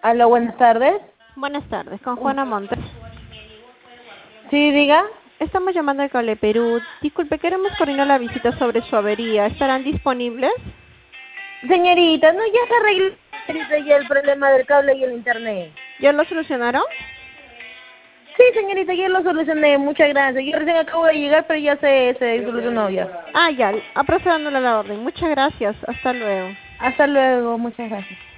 Aló, buenas tardes. Buenas tardes, con Juana Montes. Sí, diga. Estamos llamando al Cable Perú. Disculpe, queremos coordinar la visita sobre su avería. ¿Estarán disponibles? Señorita, no, ya se arregló, señorita, ya el problema del cable y el internet. ¿Ya lo solucionaron? Sí, señorita, ya lo solucioné, muchas gracias. Yo recién acabo de llegar, pero ya se solucionó ya. Ah, ya, procedándole a la orden. Muchas gracias. Hasta luego. Hasta luego, muchas gracias.